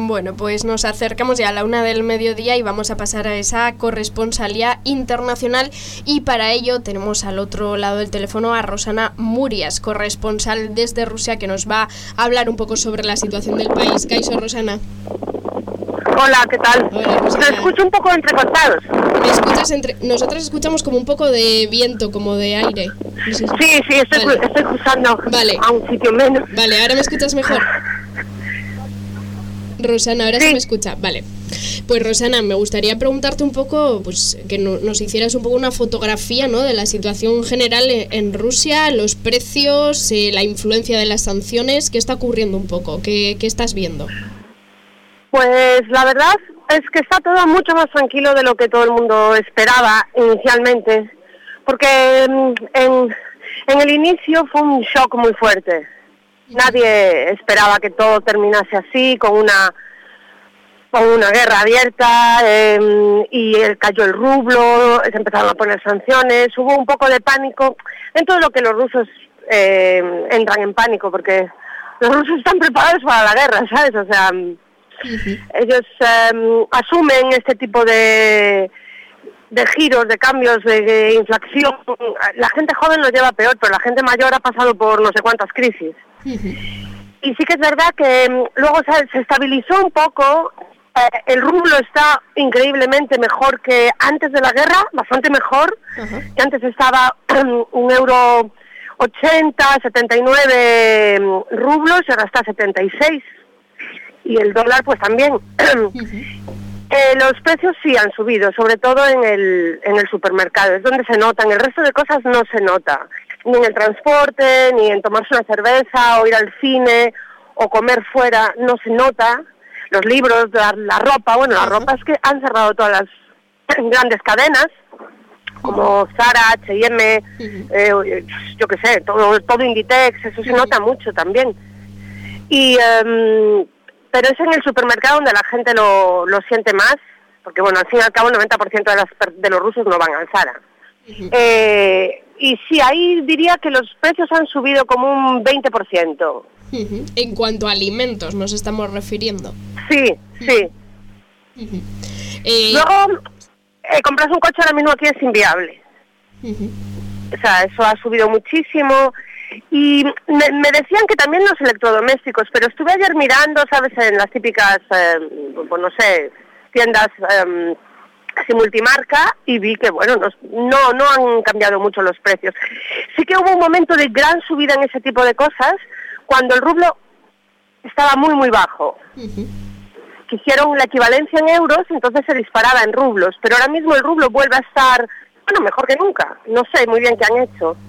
Bueno, pues nos acercamos ya a la 1 del mediodía y vamos a pasar a esa corresponsalía internacional, y para ello tenemos al otro lado del teléfono a Rosana Murias, corresponsal desde Rusia, que nos va a hablar un poco sobre la situación del país. Kaixo, Rosana. Hola, ¿qué tal? Hola, Rosana. Te escucho un poco entrecortados. ¿Me escuchas Nosotras escuchamos como un poco de viento, como de aire. No sé si... Sí, estoy cruzando a un sitio menos. Vale, ¿ahora me escuchas mejor? Rosana, ahora sí me escucha. Vale. Pues Rosana, me gustaría preguntarte un poco, pues que nos hicieras un poco una fotografía, ¿no?, de la situación general en Rusia, los precios, la influencia de las sanciones. ¿Qué está ocurriendo un poco? ¿Qué estás viendo? Pues la verdad es que está todo mucho más tranquilo de lo que todo el mundo esperaba inicialmente, porque en el inicio fue un shock muy fuerte. Nadie esperaba que todo terminase así, con una guerra abierta, y cayó el rublo, se empezaron a poner sanciones, hubo un poco de pánico en todo lo que los rusos entran en pánico, porque los rusos están preparados para la guerra, ¿sabes? O sea, ellos asumen este tipo de giros, de cambios, de inflación. La gente joven lo lleva peor, pero la gente mayor ha pasado por no sé cuántas crisis. Y sí que es verdad que luego se estabilizó un poco. El rublo está increíblemente mejor que antes de la guerra, bastante mejor. Que antes estaba €1.80, 79 rublos, y ahora está 76. Y el dólar pues también. Los precios sí han subido, sobre todo en el supermercado, es donde se nota. En el resto de cosas no se nota, ni en el transporte, ni en tomarse una cerveza, o ir al cine, o comer fuera, no se nota. Los libros, la ropa, bueno, la ropa es que han cerrado todas las grandes cadenas, como Zara, H&M, yo qué sé, todo Inditex, eso se nota mucho también. Pero es en el supermercado donde la gente lo siente más, porque bueno, al fin y al cabo el 90% de los rusos no van al Zara. Y sí, ahí diría que los precios han subido como un 20%. En cuanto a alimentos nos estamos refiriendo. Sí. Luego, comprarse un coche ahora mismo aquí es inviable. O sea, eso ha subido muchísimo. Y me decían que también los electrodomésticos, pero estuve ayer mirando, ¿sabes?, en las típicas, pues no sé, tiendas así multimarca, y vi que, bueno, no han cambiado mucho los precios. Sí que hubo un momento de gran subida en ese tipo de cosas, cuando el rublo estaba muy, muy bajo. Que hicieron la equivalencia en euros, entonces se disparaba en rublos, pero ahora mismo el rublo vuelve a estar, bueno, mejor que nunca. No sé muy bien qué han hecho.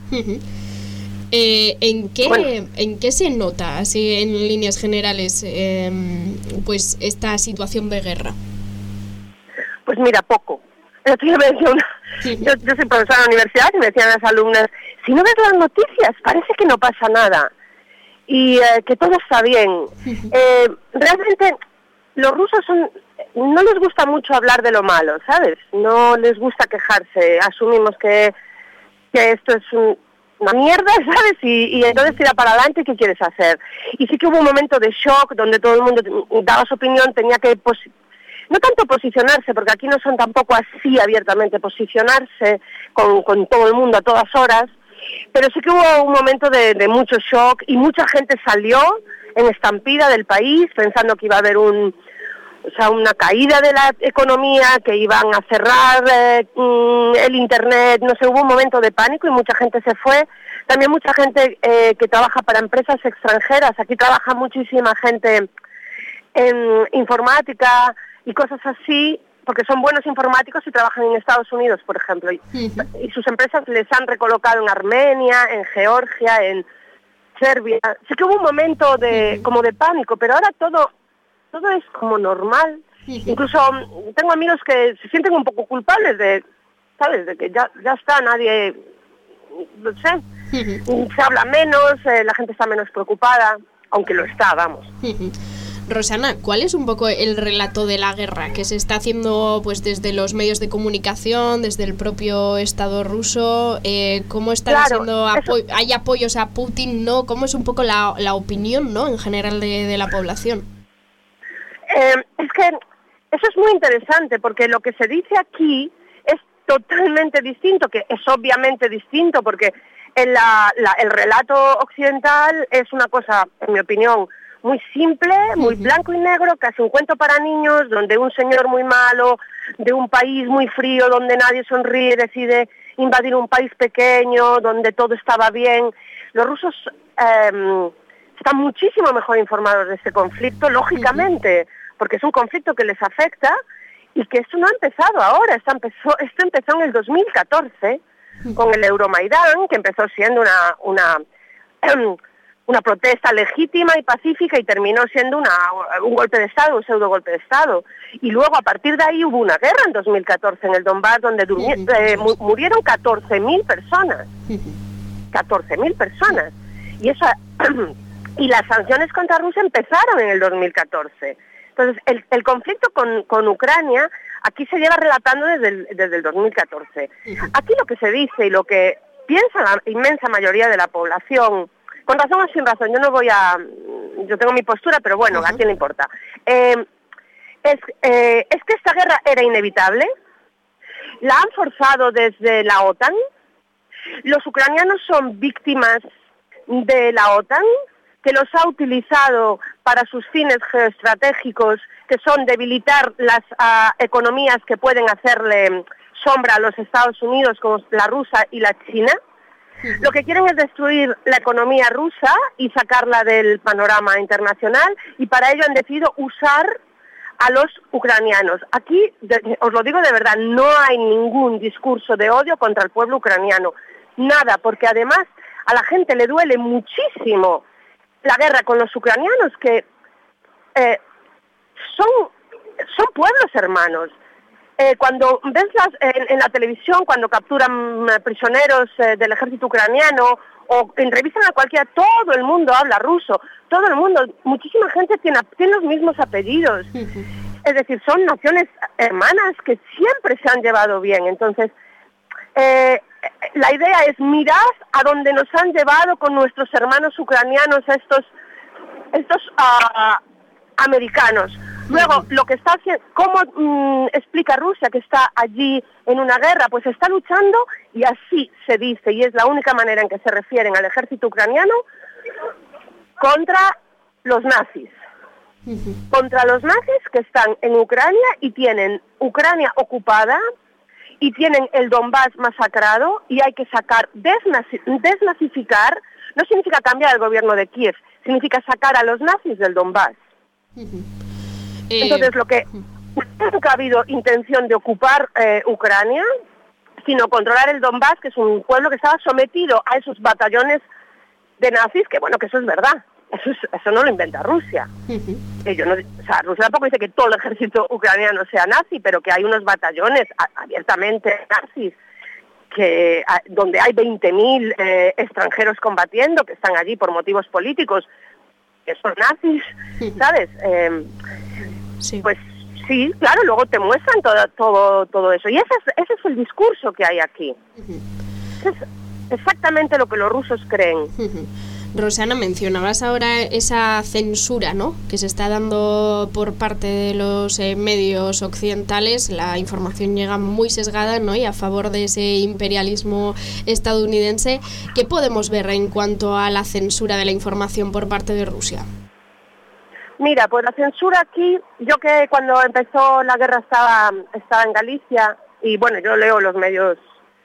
¿En qué se nota, así en líneas generales, pues esta situación de guerra? Pues mira, poco. Yo soy profesora en la universidad y me decían las alumnas, si no ves las noticias, parece que no pasa nada y que todo está bien. Realmente los rusos no les gusta mucho hablar de lo malo, ¿sabes? No les gusta quejarse. Asumimos que esto es una mierda, ¿sabes? Y entonces tira para adelante. ¿Qué quieres hacer? Y sí que hubo un momento de shock donde todo el mundo daba su opinión, tenía que no tanto posicionarse, porque aquí no son tampoco así abiertamente posicionarse con todo el mundo a todas horas, pero sí que hubo un momento de mucho shock y mucha gente salió en estampida del país pensando que iba a haber una caída de la economía, que iban a cerrar el internet, no sé, hubo un momento de pánico y mucha gente se fue. También mucha gente que trabaja para empresas extranjeras, aquí trabaja muchísima gente en informática y cosas así, porque son buenos informáticos y trabajan en Estados Unidos, por ejemplo, y sus empresas les han recolocado en Armenia, en Georgia, en Serbia. Sí que hubo un momento como de pánico, pero ahora todo es como normal. Incluso tengo amigos que se sienten un poco culpables ¿sabes?, de que ya está, nadie, no sé, se habla menos, la gente está menos preocupada, aunque lo está, vamos. Rosana, ¿cuál es un poco el relato de la guerra que se está haciendo pues desde los medios de comunicación, desde el propio Estado ruso? ¿Cómo están haciendo hay apoyos a Putin, no? ¿Cómo es un poco la opinión, no, en general de la población? es que eso es muy interesante, porque lo que se dice aquí es totalmente distinto, que es obviamente distinto, porque el relato occidental es una cosa, en mi opinión, muy simple, muy blanco y negro, casi un cuento para niños, donde un señor muy malo, de un país muy frío, donde nadie sonríe, decide invadir un país pequeño, donde todo estaba bien. Los rusos están muchísimo mejor informados de este conflicto, lógicamente, porque es un conflicto que les afecta y que esto no ha empezado ahora, esto empezó en el 2014 con el Euromaidán, que empezó siendo una protesta legítima y pacífica y terminó siendo un golpe de Estado, un pseudo golpe de Estado. Y luego a partir de ahí hubo una guerra en 2014 en el Donbass donde murieron 14.000 personas. 14.000 personas. Y las sanciones contra Rusia empezaron en el 2014. Entonces, el conflicto con Ucrania aquí se lleva relatando desde el 2014. Aquí lo que se dice y lo que piensa la inmensa mayoría de la población, con razón o sin razón, yo tengo mi postura, pero bueno, ¿a quién le importa? Es que esta guerra era inevitable, la han forzado desde la OTAN, los ucranianos son víctimas de la OTAN, que los ha utilizado para sus fines geoestratégicos, que son debilitar las economías que pueden hacerle sombra a los Estados Unidos, como la rusa y la china. Lo que quieren es destruir la economía rusa y sacarla del panorama internacional, y para ello han decidido usar a los ucranianos. Aquí, os lo digo de verdad, no hay ningún discurso de odio contra el pueblo ucraniano. Nada, porque además a la gente le duele muchísimo la guerra con los ucranianos, que son pueblos hermanos. Cuando ves en la televisión, cuando capturan prisioneros del ejército ucraniano o entrevistan a cualquiera, todo el mundo habla ruso, todo el mundo, muchísima gente tiene los mismos apellidos. Es decir, son naciones hermanas que siempre se han llevado bien. Entonces, la idea es mirad a dónde nos han llevado con nuestros hermanos ucranianos estos americanos. Luego, lo que está haciendo, ¿cómo explica Rusia que está allí en una guerra? Pues está luchando, y así se dice, y es la única manera en que se refieren al ejército ucraniano, contra los nazis. Contra los nazis que están en Ucrania y tienen Ucrania ocupada y tienen el Donbass masacrado, y hay que sacar, desnazificar, no significa cambiar el gobierno de Kiev, significa sacar a los nazis del Donbass. Entonces, nunca ha habido intención de ocupar Ucrania, sino controlar el Donbass, que es un pueblo que estaba sometido a esos batallones de nazis, que bueno, que eso es verdad. Eso no lo inventa Rusia. Rusia tampoco dice que todo el ejército ucraniano sea nazi, pero que hay unos batallones abiertamente nazis, donde hay 20.000 extranjeros combatiendo, que están allí por motivos políticos, que son nazis, ¿sabes? Sí. Pues sí, claro, luego te muestran todo eso. Y ese es el discurso que hay aquí. Es exactamente lo que los rusos creen. Rosana, mencionabas ahora esa censura, ¿no?, que se está dando por parte de los medios occidentales. La información llega muy sesgada, ¿no?, y a favor de ese imperialismo estadounidense. ¿Qué podemos ver en cuanto a la censura de la información por parte de Rusia? Mira, pues la censura aquí, yo que cuando empezó la guerra estaba en Galicia, y bueno, yo leo los medios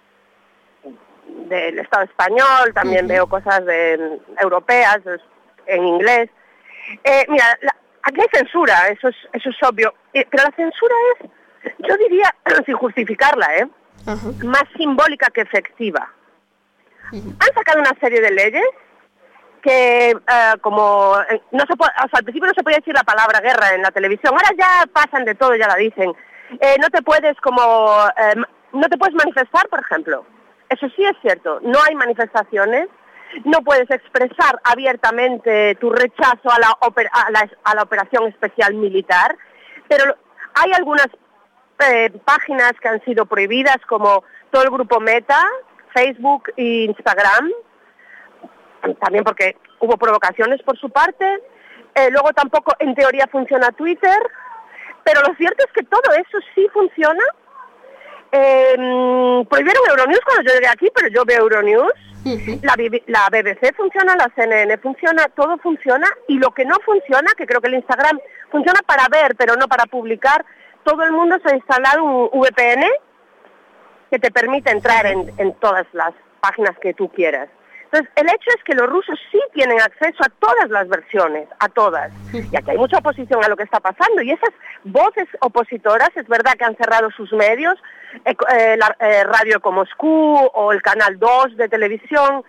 del Estado español, también veo cosas europeas en inglés. Mira, aquí hay censura, eso es obvio, pero la censura es, yo diría, sin justificarla, más simbólica que efectiva. Han sacado una serie de leyes que no se puede, al principio no se podía decir la palabra guerra en la televisión, ahora ya pasan de todo, ya la dicen. No te puedes manifestar, por ejemplo. Eso sí es cierto, no hay manifestaciones, no puedes expresar abiertamente tu rechazo a la operación especial militar, pero hay algunas páginas que han sido prohibidas, como todo el grupo Meta, Facebook e Instagram, también porque hubo provocaciones por su parte. Luego tampoco en teoría funciona Twitter, pero lo cierto es que todo eso sí funciona. Prohibieron Euronews cuando yo llegué aquí, pero yo veo Euronews. La BBC funciona, la CNN funciona, todo funciona, y lo que no funciona, que creo que el Instagram funciona para ver, pero no para publicar, todo el mundo se ha instalado un VPN que te permite entrar en todas las páginas que tú quieras. Entonces, el hecho es que los rusos sí tienen acceso a todas las versiones, a todas. Y aquí hay mucha oposición a lo que está pasando. Y esas voces opositoras, es verdad que han cerrado sus medios, la Radio como Moscú o el Canal 2 de televisión,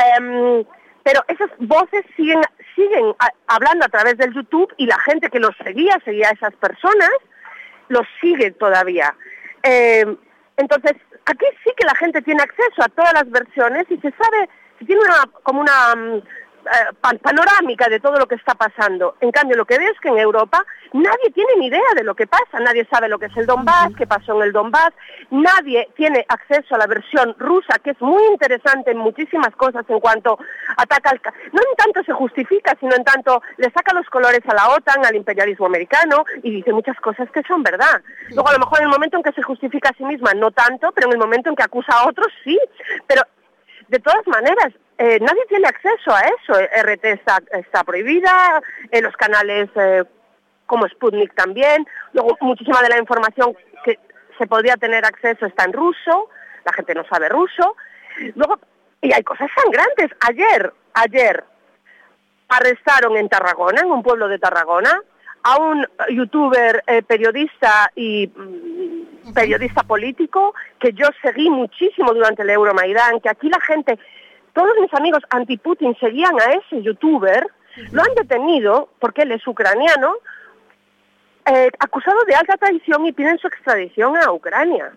pero esas voces siguen hablando a través del YouTube, y la gente que los seguía a esas personas, los sigue todavía. Entonces, aquí sí que la gente tiene acceso a todas las versiones y se sabe, se tiene una panorámica de todo lo que está pasando. En cambio, lo que veo es que en Europa nadie tiene ni idea de lo que pasa, nadie sabe lo que es el Donbass, qué pasó en el Donbass, nadie tiene acceso a la versión rusa, que es muy interesante en muchísimas cosas en cuanto ataca no en tanto se justifica, sino en tanto le saca los colores a la OTAN, al imperialismo americano, y dice muchas cosas que son verdad. Luego, a lo mejor en el momento en que se justifica a sí misma, no tanto, pero en el momento en que acusa a otros, sí. Pero, de todas maneras, nadie tiene acceso a eso. RT está prohibida, los canales como Sputnik también. Luego, muchísima de la información que se podría tener acceso está en ruso, la gente no sabe ruso. Luego, y hay cosas sangrantes. Ayer arrestaron en Tarragona, en un pueblo de Tarragona, a un youtuber, periodista y periodista político que yo seguí muchísimo durante el Euromaidán, que aquí la gente, todos mis amigos anti-Putin seguían a ese youtuber, lo han detenido porque él es ucraniano, acusado de alta traición, y piden su extradición a Ucrania.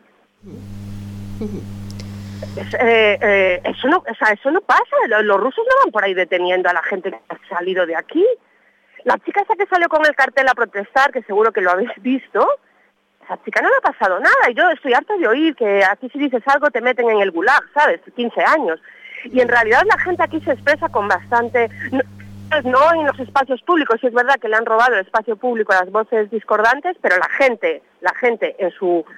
Eso no pasa. Los rusos no van por ahí deteniendo a la gente que ha salido de aquí. La chica esa que salió con el cartel a protestar, que seguro que lo habéis visto, esa chica no le ha pasado nada, y yo estoy harta de oír que aquí si dices algo te meten en el gulag, ¿sabes? 15 años. Y en realidad la gente aquí se expresa con bastante... No en los espacios públicos, sí es verdad que le han robado el espacio público a las voces discordantes, pero la gente en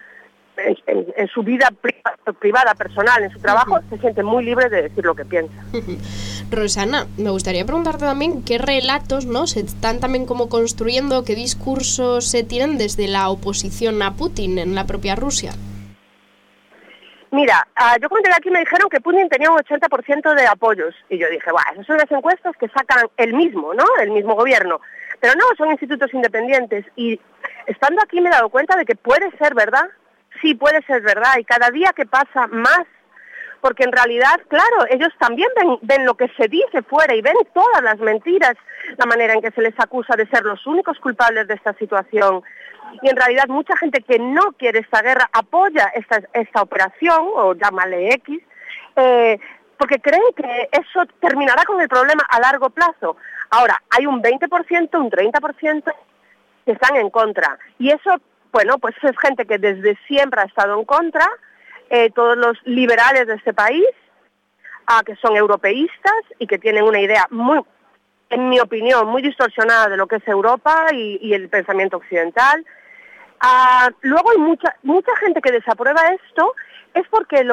su vida privada, personal, en su trabajo, se siente muy libre de decir lo que piensa. Rosana, me gustaría preguntarte también qué relatos, ¿no?, se están también como construyendo, qué discursos se tienen desde la oposición a Putin en la propia Rusia. Mira, yo cuando llegué aquí me dijeron que Putin tenía un 80% de apoyos, y yo dije, esas son las encuestas que sacan el mismo, ¿no?, el mismo gobierno, pero no, son institutos independientes, y estando aquí me he dado cuenta de que puede ser verdad, sí puede ser verdad, y cada día que pasa más, porque en realidad, claro, ellos también ven lo que se dice fuera y ven todas las mentiras, la manera en que se les acusa de ser los únicos culpables de esta situación. Y en realidad mucha gente que no quiere esta guerra apoya esta operación, o llámale X, porque creen que eso terminará con el problema a largo plazo. Ahora, hay un 20%, un 30% que están en contra. Y eso, bueno, pues es gente que desde siempre ha estado en contra, todos los liberales de este país, que son europeístas y que tienen una idea muy, en mi opinión, muy distorsionada de lo que es Europa y el pensamiento occidental. Luego hay mucha gente que desaprueba esto, es porque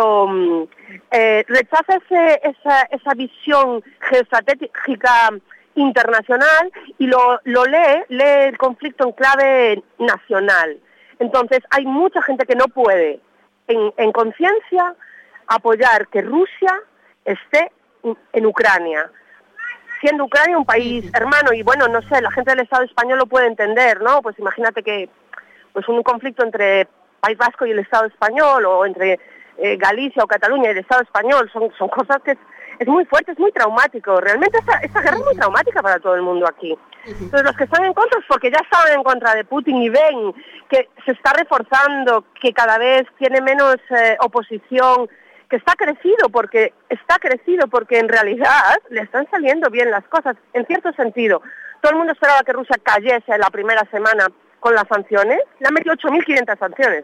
rechaza esa visión geoestratégica internacional y lo lee el conflicto en clave nacional. Entonces hay mucha gente que no puede en conciencia apoyar que Rusia esté en Ucrania, siendo Ucrania un país hermano. Y bueno, no sé, la gente del Estado español lo puede entender, ¿no? Pues imagínate que pues un conflicto entre País Vasco y el Estado español, o entre Galicia o Cataluña y el Estado español, son cosas que es muy fuerte, es muy traumático. Realmente esta guerra es muy traumática para todo el mundo aquí. Entonces los que están en contra es porque ya estaban en contra de Putin y ven que se está reforzando, que cada vez tiene menos oposición, que está crecido porque en realidad le están saliendo bien las cosas, en cierto sentido. Todo el mundo esperaba que Rusia cayese la primera semana con las sanciones, le han metido 8.500 sanciones,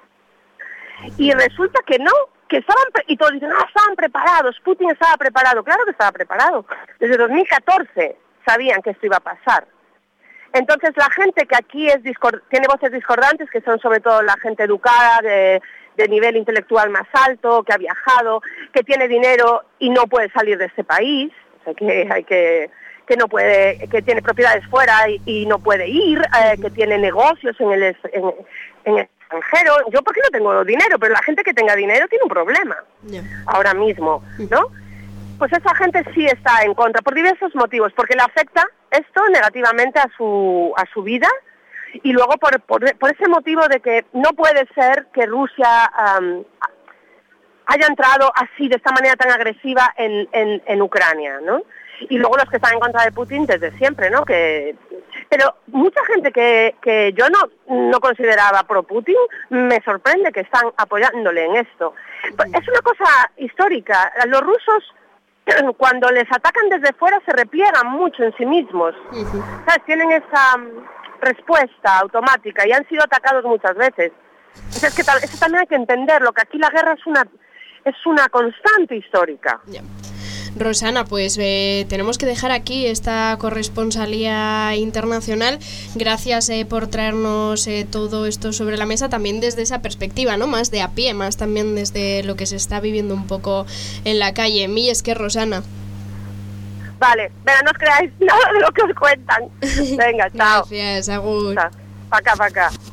y resulta que no, que estaban, y todos dicen, estaban preparados, Putin estaba preparado. Claro que estaba preparado, desde 2014 sabían que esto iba a pasar. Entonces la gente que aquí tiene voces discordantes, que son sobre todo la gente educada, de nivel intelectual más alto, que ha viajado, que tiene dinero y no puede salir de este país, o sea, que no puede, que tiene propiedades fuera y no puede ir, que tiene negocios en el extranjero. Yo porque no tengo dinero, pero la gente que tenga dinero tiene un problema ahora mismo, ¿no? Pues esa gente sí está en contra por diversos motivos, porque le afecta esto negativamente a su vida. Y luego por ese motivo de que no puede ser que Rusia haya entrado así, de esta manera tan agresiva en Ucrania, ¿no? Y luego los que están en contra de Putin desde siempre, ¿no? Pero mucha gente que yo no consideraba pro-Putin, me sorprende que están apoyándole en esto. Es una cosa histórica. Los rusos, cuando les atacan desde fuera, se repliegan mucho en sí mismos. ¿Sabes? Tienen esa respuesta automática y han sido atacados muchas veces. Entonces, eso también hay que entenderlo, que aquí la guerra es una constante histórica. Rosana, pues tenemos que dejar aquí esta corresponsalía internacional. Gracias por traernos todo esto sobre la mesa, también desde esa perspectiva, ¿no? Más de a pie, más también desde lo que se está viviendo un poco en la calle. Es que Rosana. Vale, pero no os creáis nada de lo que os cuentan. Venga, chao. Gracias, agur. Pa' acá.